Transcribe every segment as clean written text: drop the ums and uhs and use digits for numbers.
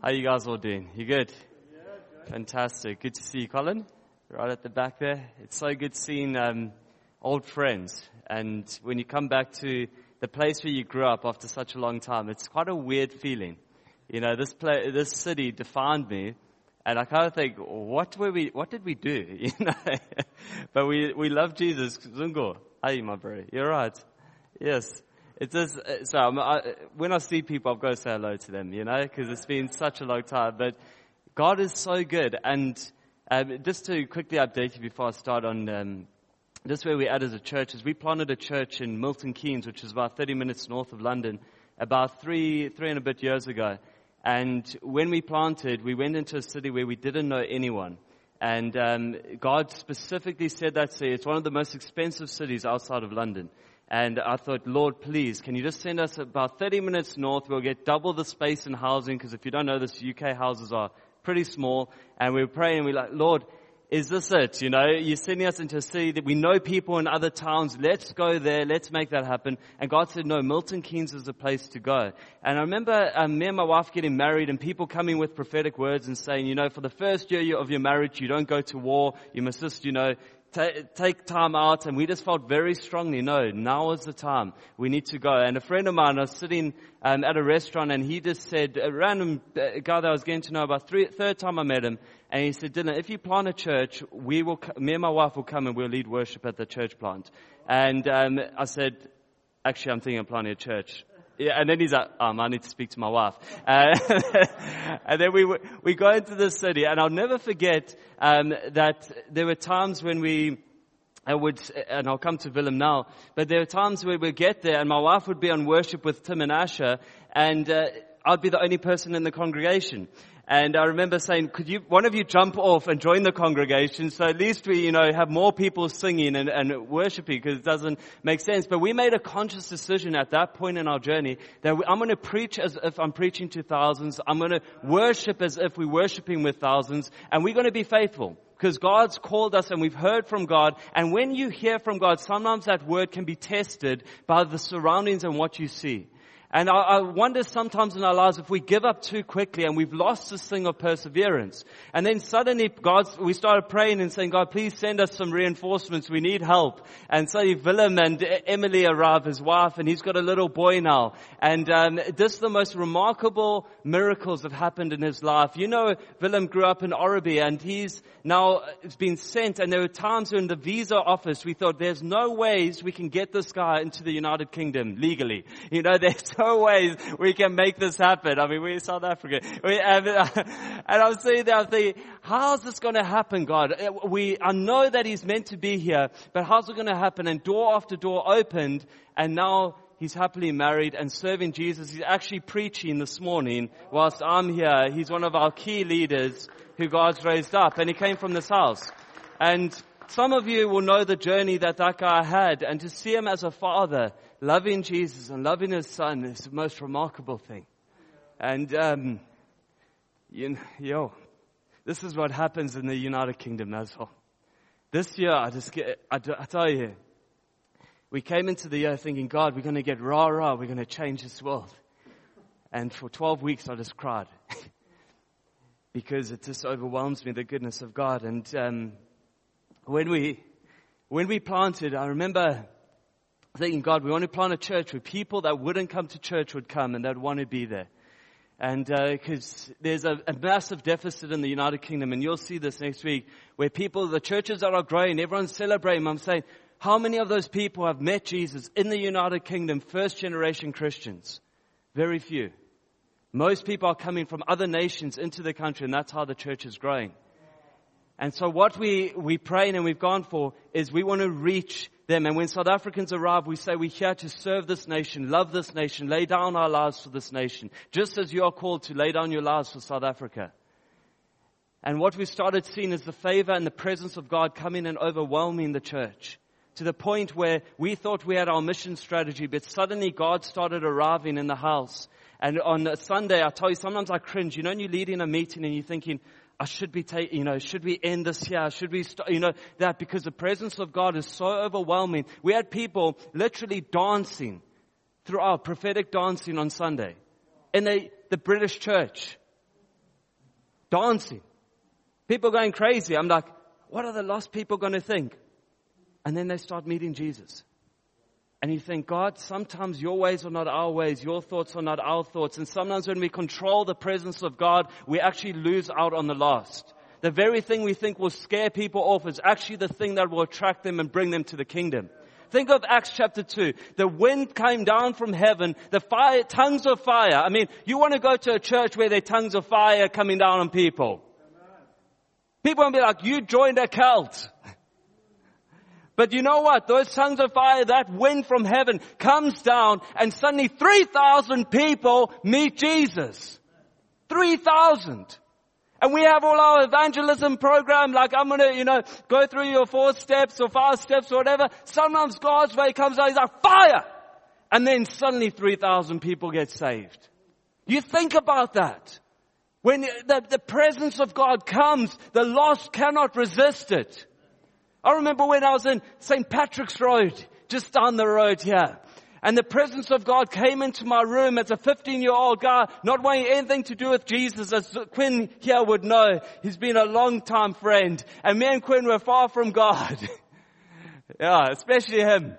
How you guys all doing? You good? Fantastic. Good to see you, Colin. Right at the back there. It's so good seeing old friends. And when you come back to the place where you grew up after such a long time, it's quite a weird feeling. You know, this city defined me, and I kind of think, what did we do? You know, but we love Jesus. Zungo, hey, my bro, you're right. Yes. It's just, when I see people, I've got to say hello to them, you know, because it's been such a long time. But God is so good. And just to quickly update you before I start on just where we're at as a church, is we planted a church in Milton Keynes, which is about 30 minutes north of London, about three and a bit years ago. And when we planted, we went into a city where we didn't know anyone. And God specifically said that city, it's one of the most expensive cities outside of London. And I thought, Lord, please, can you just send us about 30 minutes north? We'll get double the space in housing, because if you don't know this, UK houses are pretty small. And we were praying, and we're like, Lord, is this it? You know, you're sending us into a city that we know people in other towns. Let's go there. Let's make that happen. And God said, no, Milton Keynes is the place to go. And I remember me and my wife getting married, and people coming with prophetic words and saying, you know, for the first year of your marriage, you don't go to war. You must just, you know, take time out. And we just felt very strongly, no, now is the time. We need to go. And a friend of mine, I was sitting at a restaurant, and he just said, a random guy that I was getting to know about third time I met him, and he said, Dylan, if you plant a church, me and my wife will come and we'll lead worship at the church plant. And I said, actually, I'm thinking of planting a church. Yeah, and then he's like, I need to speak to my wife. And then we go into the city, and I'll never forget that there were times when and I'll come to Willem now, but there were times where we'd get there, and my wife would be on worship with Tim and Asher, and I'd be the only person in the congregation. And I remember saying, one of you jump off and join the congregation, so at least we, you know, have more people singing and worshiping, because it doesn't make sense. But we made a conscious decision at that point in our journey that I'm going to preach as if I'm preaching to thousands. I'm going to worship as if we're worshiping with thousands, and we're going to be faithful. Because God's called us and we've heard from God. And when you hear from God, sometimes that word can be tested by the surroundings and what you see. And I wonder sometimes in our lives if we give up too quickly and we've lost this thing of perseverance. And then suddenly we started praying and saying, God, please send us some reinforcements. We need help. And so Willem and Emily arrive, his wife, and he's got a little boy now. And this is the most remarkable miracles that happened in his life. You know, Willem grew up in Oribi, and he's now been sent. And there were times in the visa office we thought, there's no ways we can get this guy into the United Kingdom legally. You know, there's no ways we can make this happen. I mean, we're South Africa. And I'm sitting there, I'm thinking, how's this going to happen, God? I know that he's meant to be here, but how's it going to happen? And door after door opened, and now he's happily married and serving Jesus. He's actually preaching this morning whilst I'm here. He's one of our key leaders who God's raised up, and he came from this house. And some of you will know the journey that guy had, and to see him as a father, loving Jesus and loving his son is the most remarkable thing. And, this is what happens in the United Kingdom as well. This year, I tell you, we came into the year thinking, God, we're going to get rah-rah, we're going to change this world. And for 12 weeks, I just cried. Because it just overwhelms me, the goodness of God. And when we planted, I remember thinking, God, we want to plant a church where people that wouldn't come to church would come and they'd want to be there. And because there's a massive deficit in the United Kingdom, and you'll see this next week, where the churches that are growing, everyone's celebrating. I'm saying, how many of those people have met Jesus in the United Kingdom, first generation Christians? Very few. Most people are coming from other nations into the country, and that's how the church is growing. And so what we praying and we've gone for is we want to reach them. And when South Africans arrive, we say we're here to serve this nation, love this nation, lay down our lives for this nation, just as you are called to lay down your lives for South Africa. And what we started seeing is the favor and the presence of God coming and overwhelming the church, to the point where we thought we had our mission strategy, but suddenly God started arriving in the house. And on a Sunday, I tell you, sometimes I cringe. You know, when you're leading a meeting and you're thinking, should we end this here? Should we start, that, because the presence of God is so overwhelming. We had people literally dancing throughout, prophetic dancing on Sunday in the British church. dancing. People going crazy. I'm like, what are the lost people going to think? And then they start meeting Jesus. And you think, God, sometimes your ways are not our ways. Your thoughts are not our thoughts. And sometimes when we control the presence of God, we actually lose out on the lost. The very thing we think will scare people off is actually the thing that will attract them and bring them to the kingdom. Think of Acts chapter 2. The wind came down from heaven, the fire, tongues of fire. I mean, you want to go to a church where there are tongues of fire coming down on people. People will be like, you joined a cult. But you know what? Those tongues of fire, that wind from heaven comes down and suddenly 3,000 people meet Jesus. 3,000. And we have all our evangelism program, like I'm going to, go through your 4 steps or 5 steps or whatever. Sometimes God's way comes out, he's like, fire! And then suddenly 3,000 people get saved. You think about that. When the presence of God comes, the lost cannot resist it. I remember when I was in St. Patrick's Road, just down the road here. And the presence of God came into my room as a 15-year-old guy, not wanting anything to do with Jesus, as Quinn here would know. He's been a long-time friend. And me and Quinn were far from God. Yeah, especially him.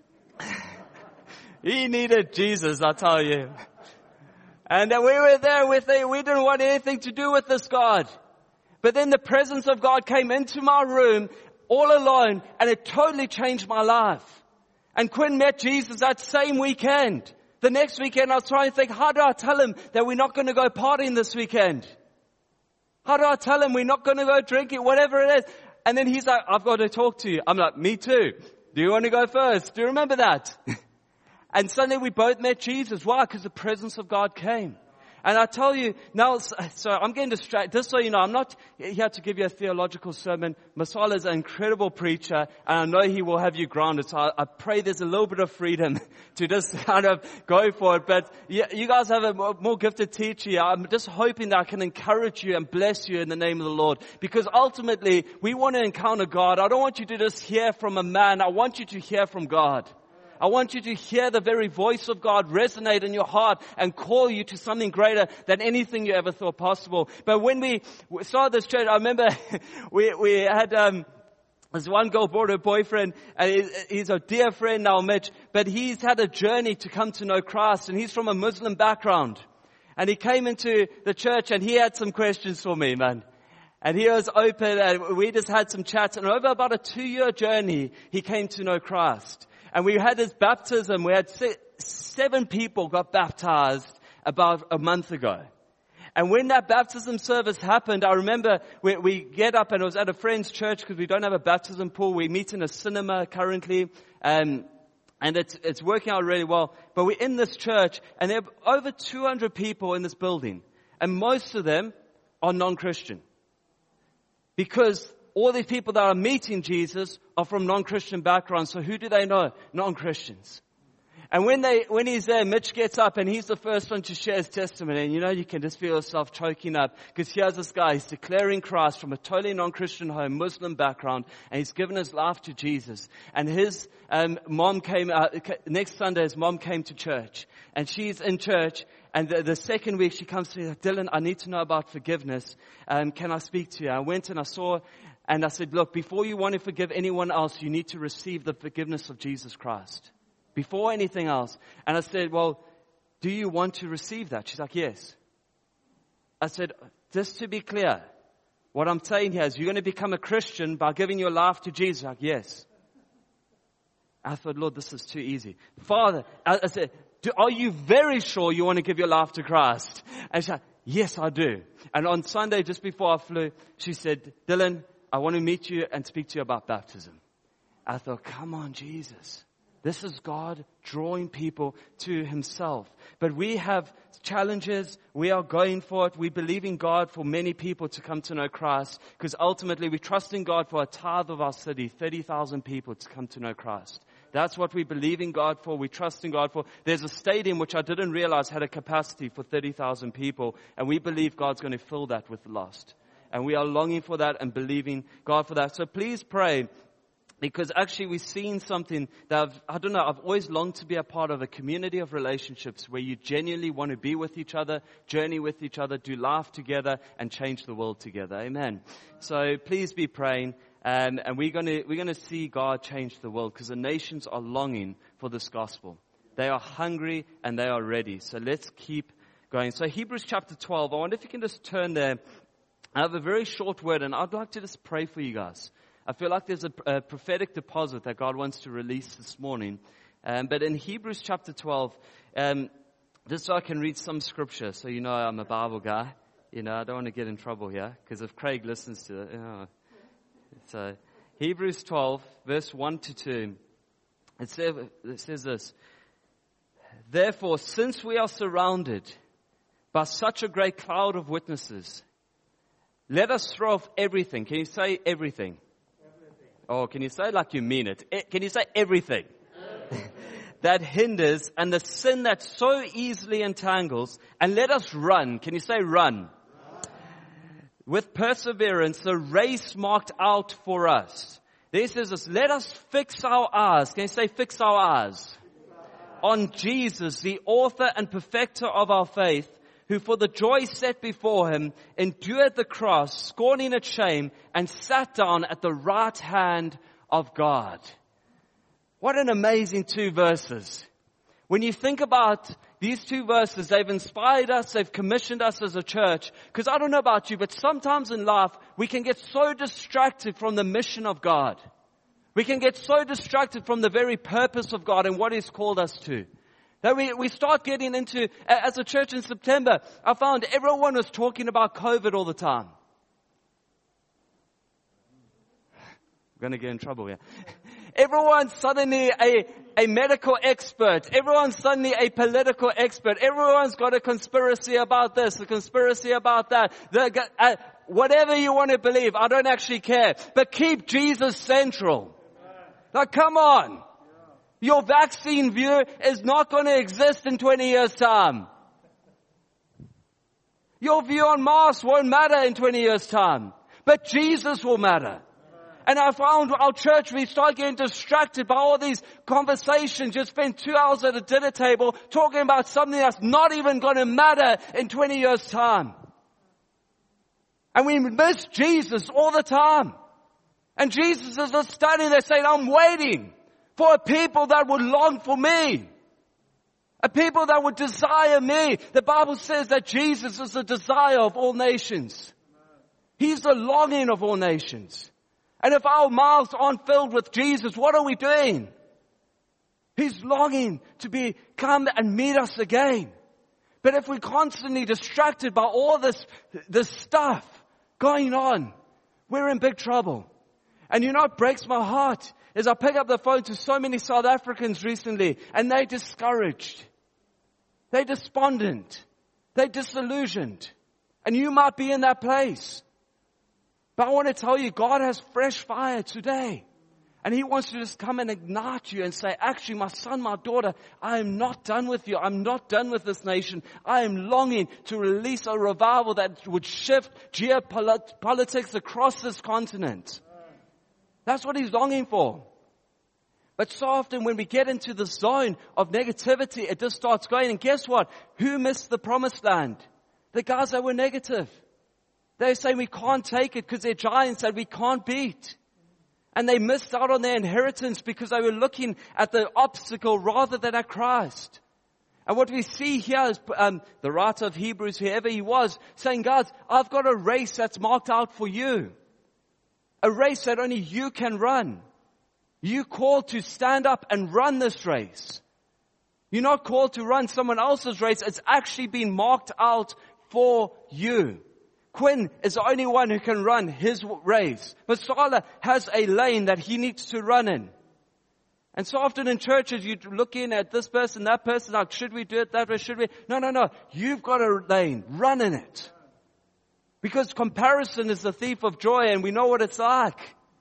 He needed Jesus, I tell you. And we were there with him. We didn't want anything to do with this God. But then the presence of God came into my room all alone, and it totally changed my life. And Quinn met Jesus that same weekend. The next weekend I was trying to think, how do I tell him that we're not going to go partying this weekend? How do I tell him we're not going to go drinking, whatever it is? And then he's like, I've got to talk to you. I'm like, me too. Do you want to go first? Do you remember that? And suddenly we both met Jesus. Why? Because the presence of God came. And I tell you, now, so I'm getting distracted. Just so you know, I'm not here to give you a theological sermon. Masala is an incredible preacher, and I know he will have you grounded. So I pray there's a little bit of freedom to just kind of go for it. But you guys have a more gifted teacher. I'm just hoping that I can encourage you and bless you in the name of the Lord. Because ultimately, we want to encounter God. I don't want you to just hear from a man. I want you to hear from God. I want you to hear the very voice of God resonate in your heart and call you to something greater than anything you ever thought possible. But when we started this church, I remember we had this one girl brought her boyfriend, and he's a dear friend now, Mitch, but he's had a journey to come to know Christ, and he's from a Muslim background. And he came into the church, and he had some questions for me, man. And he was open, and we just had some chats, and over about a 2-year journey, he came to know Christ. And we had his baptism. We had 7 people got baptized about a month ago. And when that baptism service happened, I remember we get up, and it was at a friend's church because we don't have a baptism pool. We meet in a cinema currently. And it's working out really well. But we're in this church, and there are over 200 people in this building. And most of them are non-Christian. Because all these people that are meeting Jesus are from non-Christian backgrounds. So who do they know? Non-Christians. And when he's there, Mitch gets up and he's the first one to share his testimony. And you can just feel yourself choking up. Because here's this guy, he's declaring Christ from a totally non-Christian home, Muslim background. And he's given his life to Jesus. And his mom came, next Sunday his mom came to church. And she's in church. And the second week she comes to me, like, Dylan, I need to know about forgiveness. Can I speak to you? I went and I saw. And I said, look, before you want to forgive anyone else, you need to receive the forgiveness of Jesus Christ. Before anything else. And I said, well, do you want to receive that? She's like, yes. I said, just to be clear, what I'm saying here is you're going to become a Christian by giving your life to Jesus. Like, yes. I thought, Lord, this is too easy. Father, I said, are you very sure you want to give your life to Christ? And she's like, yes, I do. And on Sunday, just before I flew, she said, Dylan, I want to meet you and speak to you about baptism. I thought, come on, Jesus. This is God drawing people to himself. But we have challenges. We are going for it. We believe in God for many people to come to know Christ. Because ultimately we trust in God for a tithe of our city, 30,000 people to come to know Christ. That's what we believe in God for. We trust in God for. There's a stadium which I didn't realize had a capacity for 30,000 people. And we believe God's going to fill that with the lost. And we are longing for that and believing God for that. So please pray. Because actually we've seen something that I've always longed to be a part of, a community of relationships where you genuinely want to be with each other, journey with each other, do life together, and change the world together. Amen. So please be praying, and we're gonna see God change the world, because the nations are longing for this gospel. They are hungry and they are ready. So let's keep going. So Hebrews chapter 12. I wonder if you can just turn there. I have a very short word, and I'd like to just pray for you guys. I feel like there's a prophetic deposit that God wants to release this morning. But in Hebrews chapter 12, just so I can read some scripture, so you know I'm a Bible guy. I don't want to get in trouble here, because if Craig listens to it. So Hebrews 12, verse 1 to 2, it says this. Therefore, since we are surrounded by such a great cloud of witnesses, let us throw off everything. Can you say everything? Oh, can you say like you mean it? Can you say everything? That hinders, and the sin that so easily entangles, and let us run. Can you say run? With perseverance, the race marked out for us. This says this, let us fix our eyes. Can you say fix our eyes? On Jesus, the author and perfecter of our faith, who for the joy set before him endured the cross, scorning its shame, and sat down at the right hand of God. What an amazing 2 verses. When you think about these 2 verses, they've inspired us, they've commissioned us as a church. Because I don't know about you, but sometimes in life, we can get so distracted from the mission of God. We can get so distracted from the very purpose of God and what He's called us to. That we start getting into, as a church in September, I found everyone was talking about COVID all the time. I'm going to get in trouble here. Everyone's suddenly a medical expert. Everyone's suddenly a political expert. Everyone's got a conspiracy about this, a conspiracy about that. Whatever you want to believe, I don't actually care. But keep Jesus central. Now come on. Your vaccine view is not going to exist in 20 years' time. Your view on masks won't matter in 20 years' time. But Jesus will matter. And I found our church, we start getting distracted by all these conversations. Just spend 2 hours at a dinner table talking about something that's not even going to matter in 20 years' time. And we miss Jesus all the time. And Jesus is just standing there saying, I'm waiting for a people that would long for me. A people that would desire me. The Bible says that Jesus is the desire of all nations. He's the longing of all nations. And if our mouths aren't filled with Jesus, what are we doing? He's longing to come and meet us again. But if we're constantly distracted by all this stuff going on, we're in big trouble. And you know what breaks my heart is I pick up the phone to so many South Africans recently, and they're discouraged. They're despondent. They're disillusioned. And you might be in that place. But I want to tell you, God has fresh fire today. And He wants to just come and ignite you and say, actually, my son, my daughter, I am not done with you. I'm not done with this nation. I am longing to release a revival that would shift geopolitics across this continent. That's what He's longing for. But so often when we get into the zone of negativity, it just starts going. And guess what? Who missed the promised land? The guys that were negative. They're saying we can't take it because they're giants that we can't beat. And they missed out on their inheritance because they were looking at the obstacle rather than at Christ. And what we see here is the writer of Hebrews, whoever he was, saying, guys, I've got a race that's marked out for you. A race that only you can run. You're called to stand up and run this race. You're not called to run someone else's race. It's actually been marked out for you. Quinn is the only one who can run his race. But Sala has a lane that he needs to run in. And so often in churches, you look in at this person, that person, like, should we do it that way? Should we? No. You've got a lane. Run in it. Because comparison is the thief of joy, and we know what it's like.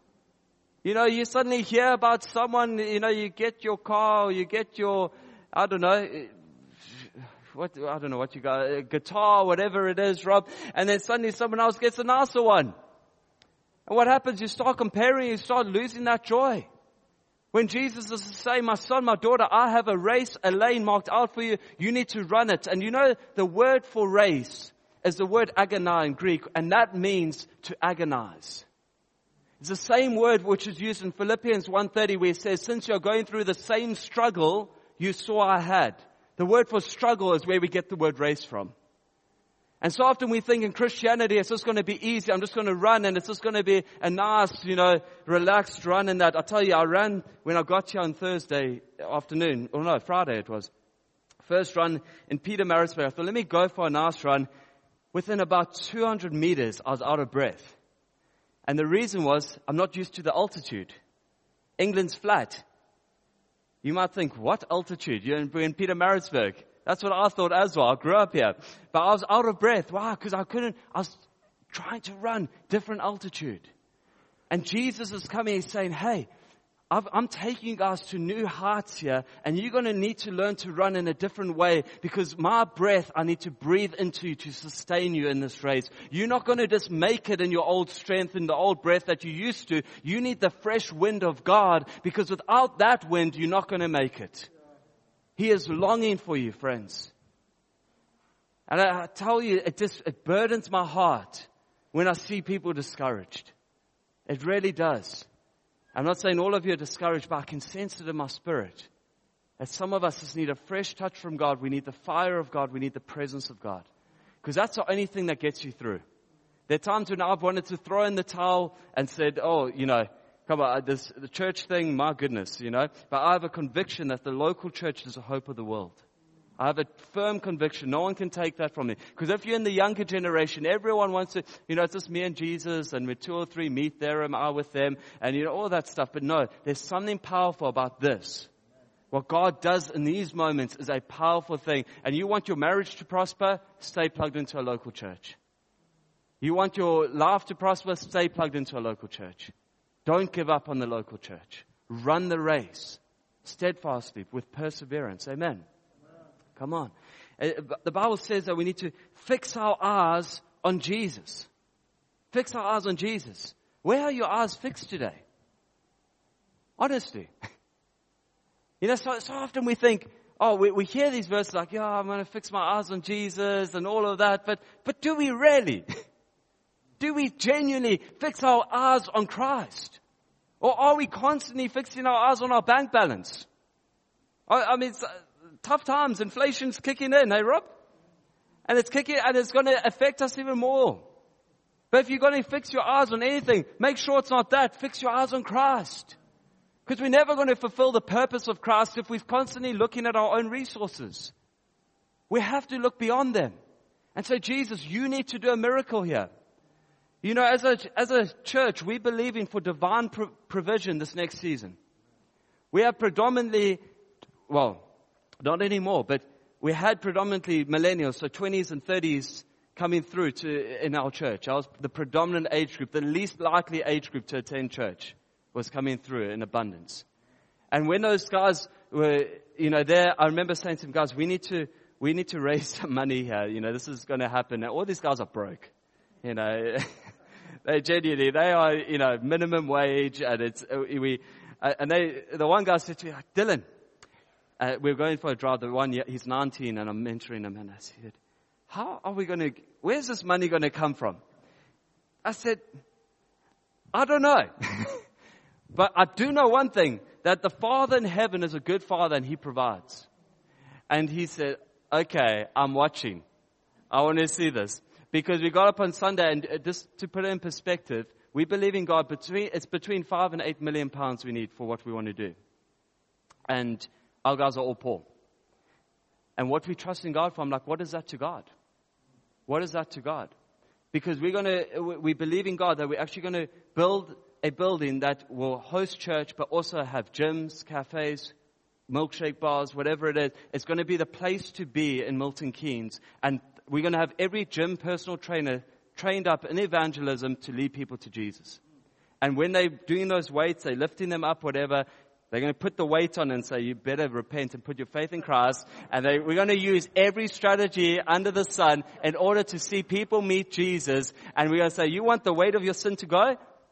You know, you suddenly hear about someone, you know, you get your car, or you get your, I don't know what you got, a guitar, whatever it is, Rob, and then suddenly someone else gets a nicer one. And what happens? You start comparing, you start losing that joy. When Jesus is saying, my son, my daughter, I have a race, a lane marked out for you. You need to run it. And you know, the word for race is the word agonai in Greek, and that means to agonize. It's the same word which is used in Philippians 1:30 where it says, since you're going through the same struggle you saw I had. The word for struggle is where we get the word race from. And so often we think in Christianity it's just going to be easy. I'm just going to run and it's just going to be a nice, relaxed run and that. I tell you, I ran when I got here on Thursday afternoon. Or no, Friday it was. First run in Pietermaritzburg. I thought, let me go for a nice run. Within about 200 meters, I was out of breath. And the reason was, I'm not used to the altitude. England's flat. You might think, what altitude? You're in Pietermaritzburg. That's what I thought as well. I grew up here. But I was out of breath. Why? Because I was trying to run different altitude. And Jesus is coming and saying, hey, I'm taking you guys to new heights here, and you're going to need to learn to run in a different way, because my breath I need to breathe into you to sustain you in this race. You're not going to just make it in your old strength, in the old breath that you used to. You need the fresh wind of God, because without that wind, you're not going to make it. He is longing for you, friends. And I tell you, it burdens my heart when I see people discouraged. It really does. I'm not saying all of you are discouraged, but I can sense it in my spirit. That some of us just need a fresh touch from God. We need the fire of God. We need the presence of God. Because that's the only thing that gets you through. There are times when I've wanted to throw in the towel and said, come on, the church thing, my goodness, But I have a conviction that the local church is the hope of the world. I have a firm conviction. No one can take that from me. Because if you're in the younger generation, everyone wants to, it's just me and Jesus, and with 2 or 3 meet, there am I with them, and all that stuff. But no, there's something powerful about this. What God does in these moments is a powerful thing. And you want your marriage to prosper? Stay plugged into a local church. You want your life to prosper? Stay plugged into a local church. Don't give up on the local church. Run the race steadfastly with perseverance. Amen. Come on. The Bible says that we need to fix our eyes on Jesus. Fix our eyes on Jesus. Where are your eyes fixed today? Honestly. So often we think, we hear these verses like, I'm going to fix my eyes on Jesus and all of that. But do we really? Do we genuinely fix our eyes on Christ? Or are we constantly fixing our eyes on our bank balance? It's tough times. Inflation's kicking in, hey Rob? And it's kicking, and it's going to affect us even more. But if you're going to fix your eyes on anything, make sure it's not that. Fix your eyes on Christ. Because we're never going to fulfill the purpose of Christ if we're constantly looking at our own resources. We have to look beyond them. And say, Jesus, you need to do a miracle here. As a church, we're believing for divine provision this next season. We have predominantly, not anymore, but we had predominantly millennials, so 20s and 30s coming through in our church. I was the predominant age group, the least likely age group to attend church was coming through in abundance. And when those guys were, there, I remember saying to them, guys, we need to raise some money here. This is going to happen. And all these guys are broke. They genuinely, they are, minimum wage, and the one guy said to me, Dylan, we're going for a drive. He's 19, and I'm mentoring him, and I said, how are we where's this money going to come from? I said, I don't know. But I do know one thing, that the Father in heaven is a good Father, and He provides. And he said, okay, I'm watching. I want to see this. Because we got up on Sunday, and just to put it in perspective, we believe in God, it's between 5 and 8 million pounds we need for what we want to do. And our guys are all poor. And what we trust in God for, I'm like, what is that to God? What is that to God? Because we believe in God that we're actually going to build a building that will host church, but also have gyms, cafes, milkshake bars, whatever it is. It's going to be the place to be in Milton Keynes. And we're going to have every gym personal trainer trained up in evangelism to lead people to Jesus. And when they're doing those weights, they're lifting them up, whatever, they're going to put the weight on and say, you better repent and put your faith in Christ. And we're going to use every strategy under the sun in order to see people meet Jesus. And we're going to say, you want the weight of your sin to go?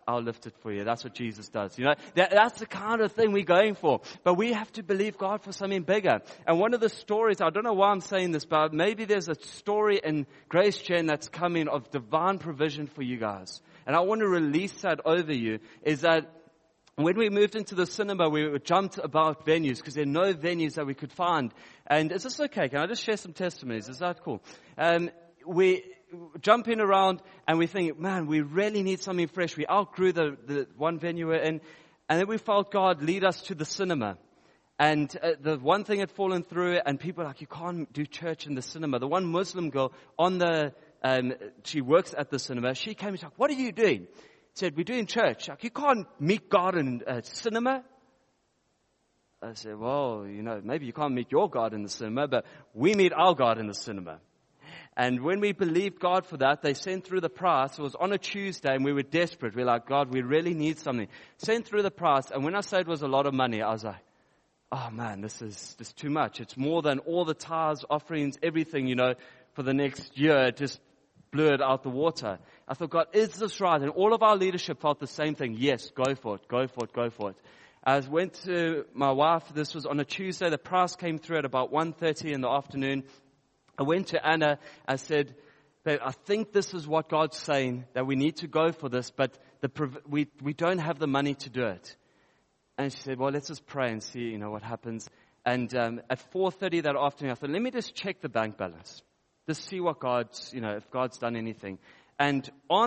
I'll lift it for you. That's what Jesus does. You know, that's the kind of thing we're going for. But we have to believe God for something bigger. And one of the stories, I don't know why I'm saying this, but maybe there's a story in Grace Gen that's coming of divine provision for you guys. And I want to release that over you, is that when we moved into the cinema, we jumped about venues because there are no venues that we could find. And is this okay? Can I just share some testimonies? Is that cool? We jumping around and we think, man, we really need something fresh. We outgrew the one venue we're in. And then we felt God lead us to the cinema. And the one thing had fallen through, and people are like, you can't do church in the cinema. The one Muslim girl she works at the cinema. She came and said, what are you doing? Said, we're doing church. Like, you can't meet God in a cinema. I said, well, you know, maybe you can't meet your God in the cinema, but we meet our God in the cinema. And when we believed God for that, they sent through the price. It was on a Tuesday, and we were desperate. We're like, God, we really need something. Sent through the price, and when I say it was a lot of money, I was like, oh man, this is too much. It's more than all the tithes, offerings, everything, you know, for the next year. It just blew it out the water. I thought, God, is this right? And all of our leadership felt the same thing. Yes, go for it, go for it, go for it. I went to my wife. This was on a Tuesday. The price came through at about 1:30 in the afternoon. I went to Anna. I said, babe, I think this is what God's saying, that we need to go for this, but we don't have the money to do it. And she said, well, let's just pray and see, you know, what happens. And at 4:30 that afternoon, I thought, let me just check the bank balance. Just see what God's, you know, if God's done anything. And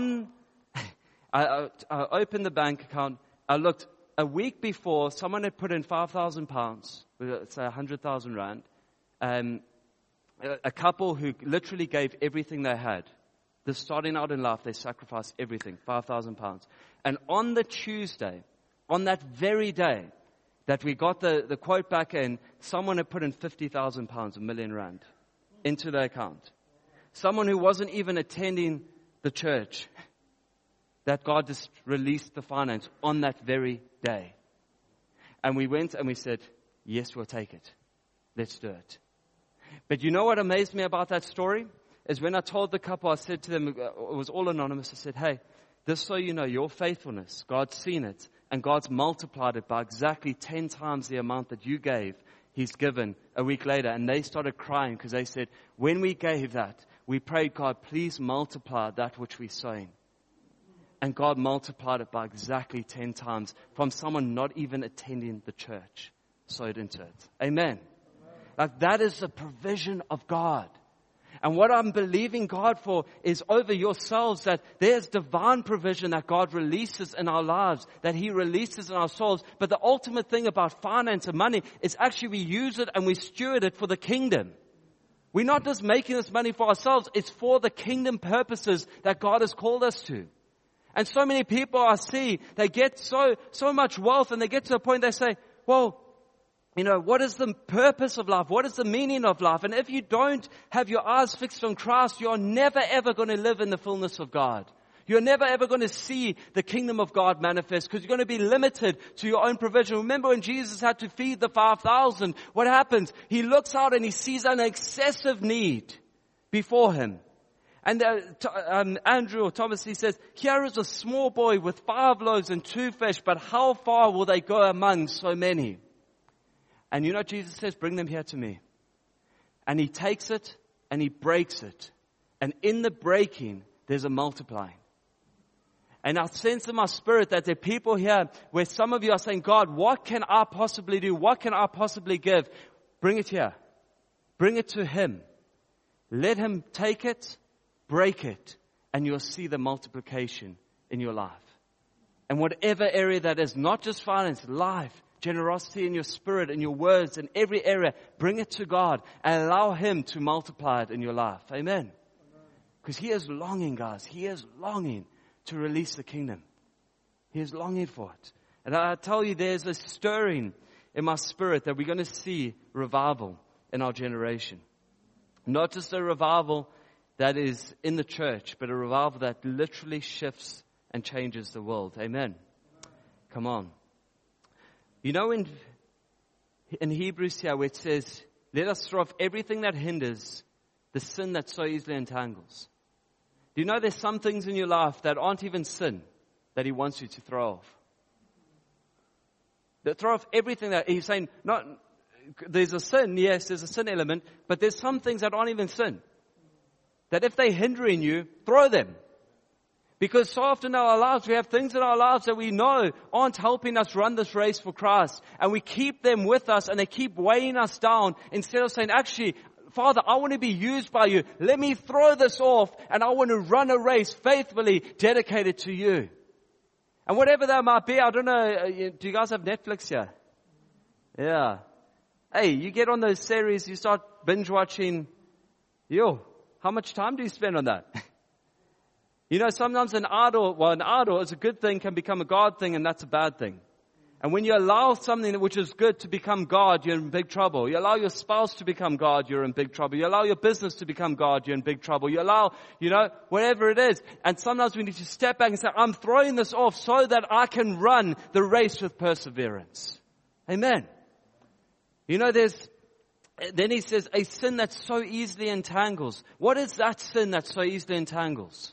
I opened the bank account. I looked a week before, someone had put in 5,000 pounds, let's say 100,000 rand. A couple who literally gave everything they had. They're starting out in life, they sacrificed everything, 5,000 pounds. And on the Tuesday, on that very day that we got the quote back in, someone had put in 50,000 pounds, R1,000,000, into the account. Someone who wasn't even attending the church, that God just released the finance on that very day. And we went and we said, yes, we'll take it. Let's do it. But you know what amazed me about that story? Is when I told the couple, I said to them, it was all anonymous, I said, hey, just so you know, your faithfulness, God's seen it, and God's multiplied it by exactly 10 times the amount that you gave, He's given a week later. And they started crying because they said, when we gave that, we prayed, God, please multiply that which we're sowing. And God multiplied it by exactly 10 times from someone not even attending the church, sowed into it. Amen. Like, that is the provision of God. And what I'm believing God for is over yourselves, that there's divine provision that God releases in our lives, that He releases in our souls. But the ultimate thing about finance and money is actually we use it and we steward it for the kingdom. We're not just making this money for ourselves. It's for the kingdom purposes that God has called us to. And so many people I see, they get so much wealth, and they get to a point they say, well, you know, what is the purpose of life? What is the meaning of life? And if you don't have your eyes fixed on Christ, you're never ever going to live in the fullness of God. You're never ever going to see the kingdom of God manifest, because you're going to be limited to your own provision. Remember when Jesus had to feed the 5,000, what happens? He looks out and he sees an excessive need before him. And Andrew or Thomas, he says, here is a small boy with 5 loaves and 2 fish, but how far will they go among so many? And you know, Jesus says, bring them here to me. And He takes it and He breaks it. And in the breaking, there's a multiplying. And I sense in my spirit that there are people here where some of you are saying, God, what can I possibly do? What can I possibly give? Bring it here. Bring it to Him. Let Him take it, break it, and you'll see the multiplication in your life. And whatever area that is, not just finance, life, generosity in your spirit, in your words, in every area, bring it to God and allow Him to multiply it in your life. Amen. Because He is longing, guys. He is longing to release the kingdom. He is longing for it. And I tell you, there's a stirring in my spirit that we're going to see revival in our generation. Not just a revival that is in the church, but a revival that literally shifts and changes the world. Amen. Come on. You know, in Hebrews here where it says, let us throw off everything that hinders, the sin that so easily entangles. Do you know there's some things in your life that aren't even sin? that he wants you to throw off. Throw off everything that he's saying. There's a sin, yes, there's a sin element, but there's some things that aren't even sin. That if they're hindering you, throw them. Because so often in our lives, we have things in our lives that we know aren't helping us run this race for Christ. And we keep them with us and they keep weighing us down instead of saying, actually, Father, I want to be used by you. Let me throw this off and I want to run a race faithfully dedicated to you. And whatever that might be, I don't know, do you guys have Netflix here? Yeah. Hey, you get on those series, you start binge watching. How much time do you spend on that? Sometimes an idol is a good thing, can become a God thing, and that's a bad thing. And when you allow something which is good to become God, you're in big trouble. You allow your spouse to become God, you're in big trouble. You allow your business to become God, you're in big trouble. You allow, whatever it is. And sometimes we need to step back and say, I'm throwing this off so that I can run the race with perseverance. Amen. Then he says, a sin that so easily entangles. What is that sin that so easily entangles?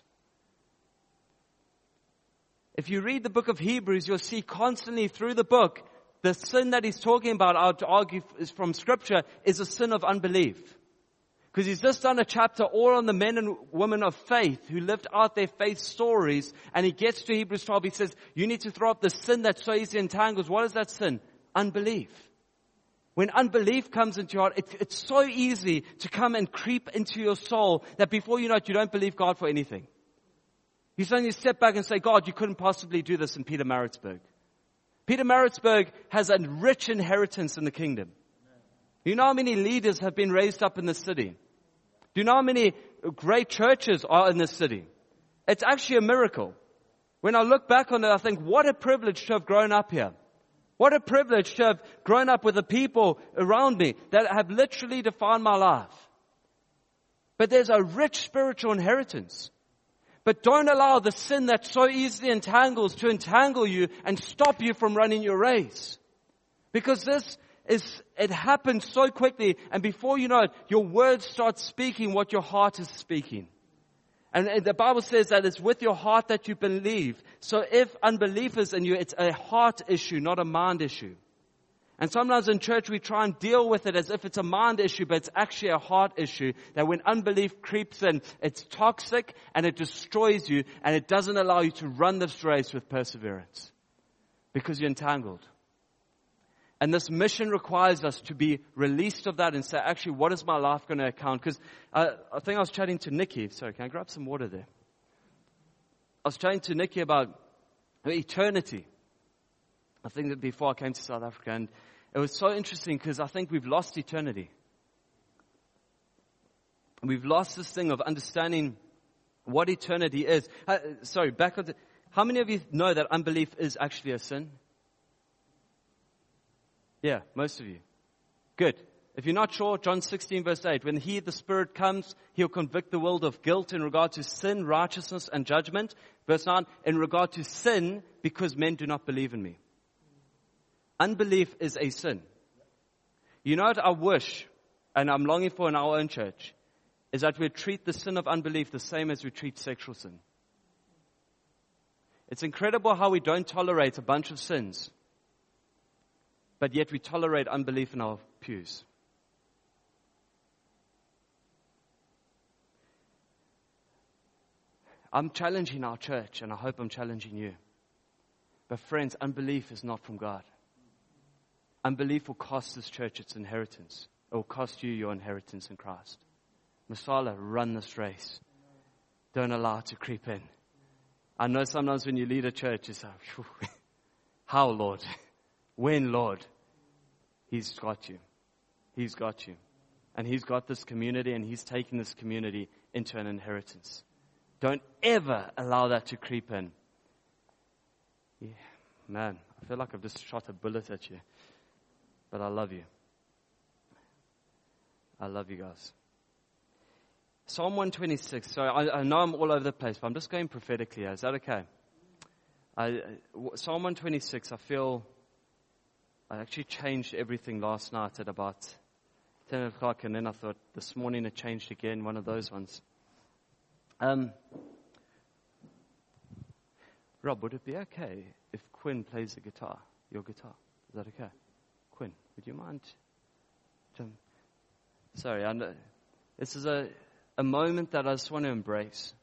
If you read the book of Hebrews, you'll see constantly through the book, the sin that he's talking about, I would argue is from Scripture, is a sin of unbelief. Because he's just done a chapter all on the men and women of faith who lived out their faith stories. And he gets to Hebrews 12, he says, you need to throw up the sin that so easily entangles. What is that sin? Unbelief. When unbelief comes into your heart, it's so easy to come and creep into your soul that before you know it, you don't believe God for anything. You suddenly step back and say, God, you couldn't possibly do this in Pietermaritzburg. Pietermaritzburg has a rich inheritance in the kingdom. You know how many leaders have been raised up in this city? Do you know how many great churches are in this city? It's actually a miracle. When I look back on it, I think, what a privilege to have grown up here. What a privilege to have grown up with the people around me that have literally defined my life. But there's a rich spiritual inheritance. But don't allow the sin that so easily entangles to entangle you and stop you from running your race. Because it happens so quickly, and before you know it, your words start speaking what your heart is speaking. And the Bible says that it's with your heart that you believe. So if unbelief is in you, it's a heart issue, not a mind issue. And sometimes in church we try and deal with it as if it's a mind issue, but it's actually a heart issue. That when unbelief creeps in, it's toxic and it destroys you and it doesn't allow you to run this race with perseverance. Because you're entangled. And this mission requires us to be released of that and say, actually, what is my life going to account? Because I think I was chatting to Nikki. Sorry, can I grab some water there? I was chatting to Nikki about eternity. I think that before I came to South Africa. And it was so interesting because I think we've lost eternity. We've lost this thing of understanding what eternity is. How many of you know that unbelief is actually a sin? Yeah, most of you. Good. If you're not sure, John 16 verse 8, when He, the Spirit, comes, He'll convict the world of guilt in regard to sin, righteousness, and judgment. Verse 9, in regard to sin, because men do not believe in me. Unbelief is a sin. You know what I wish, and I'm longing for in our own church, is that we treat the sin of unbelief the same as we treat sexual sin. It's incredible how we don't tolerate a bunch of sins, but yet we tolerate unbelief in our pews. I'm challenging our church, and I hope I'm challenging you. But friends, unbelief is not from God. Unbelief will cost this church its inheritance. It will cost you your inheritance in Christ. Masala, run this race. Don't allow it to creep in. I know sometimes when you lead a church, it's like, how, Lord? When, Lord? He's got you. He's got you. And He's got this community, and He's taking this community into an inheritance. Don't ever allow that to creep in. Yeah, man, I feel like I've just shot a bullet at you. But I love you. I love you guys. Psalm 126. So I know I'm all over the place, but I'm just going prophetically. Is that okay? Psalm 126, I feel I actually changed everything last night at about 10 o'clock, and then I thought this morning it changed again, one of those ones. Rob, would it be okay if Quinn plays the guitar, your guitar? Is that okay? Quinn, would you mind? Sorry, I know. This is a moment that I just want to embrace.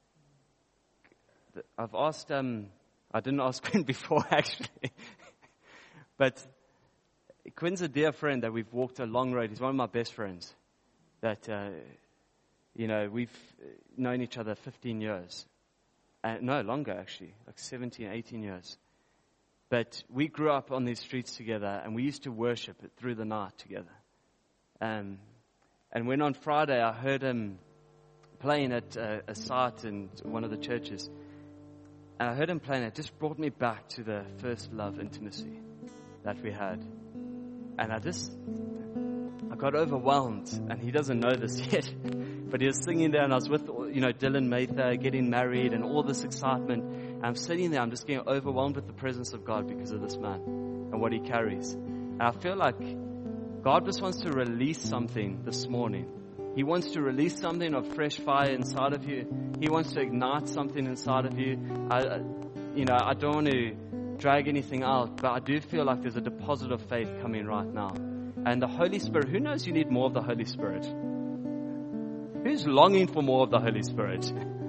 I've asked, I didn't ask Quinn before actually, but Quinn's a dear friend that we've walked a long road. He's one of my best friends that, we've known each other 15 years. No, longer actually, like 17, 18 years. But we grew up on these streets together, and we used to worship it through the night together. And when on Friday I heard him playing at a site in one of the churches, and I heard him playing, it just brought me back to the first love intimacy that we had. And I got overwhelmed, and he doesn't know this yet, but he was singing there, and I was with, Dylan Mather getting married and all this excitement. And I'm sitting there, I'm just getting overwhelmed with the presence of God because of this man and what he carries. And I feel like God just wants to release something this morning. He wants to release something of fresh fire inside of you. He wants to ignite something inside of you. I don't want to drag anything out, but I do feel like there's a deposit of faith coming right now. And the Holy Spirit, who knows you need more of the Holy Spirit? Who's longing for more of the Holy Spirit?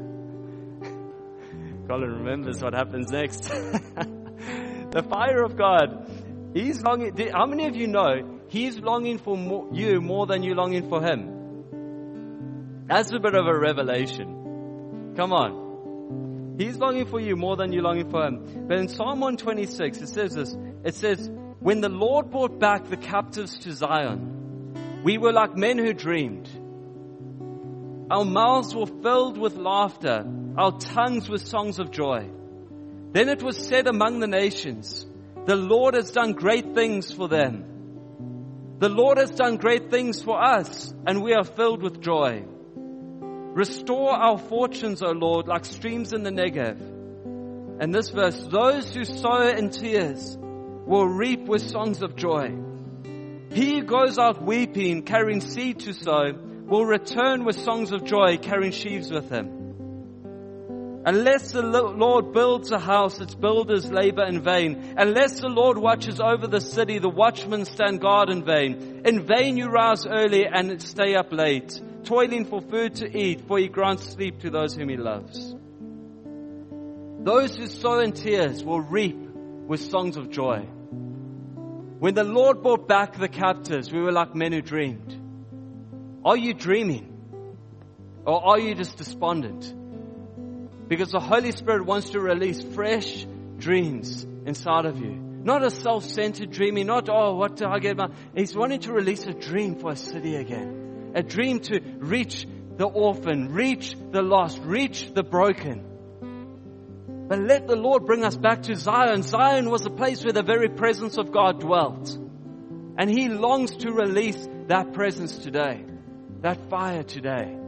Colin remembers what happens next. The fire of God. He's longing. How many of you know He's longing for you more than you're longing for Him? That's a bit of a revelation. Come on. He's longing for you more than you're longing for Him. But in Psalm 126, it says this. It says, when the Lord brought back the captives to Zion, we were like men who dreamed. Our mouths were filled with laughter, our tongues with songs of joy. Then it was said among the nations, the Lord has done great things for them. The Lord has done great things for us, and we are filled with joy. Restore our fortunes, O Lord, like streams in the Negev. And this verse, those who sow in tears will reap with songs of joy. He who goes out weeping, carrying seed to sow, will return with songs of joy, carrying sheaves with him. Unless the Lord builds a house, its builders labor in vain. Unless the Lord watches over the city, the watchmen stand guard in vain. In vain you rise early and stay up late, toiling for food to eat, for He grants sleep to those whom He loves. Those who sow in tears will reap with songs of joy. When the Lord brought back the captives, we were like men who dreamed. Are you dreaming? Or are you just despondent? Because the Holy Spirit wants to release fresh dreams inside of you. Not a self-centered dreaming, not, what do I get about? He's wanting to release a dream for a city again. A dream to reach the orphan, reach the lost, reach the broken. But let the Lord bring us back to Zion. Zion was a place where the very presence of God dwelt. And He longs to release that presence today, that fire today.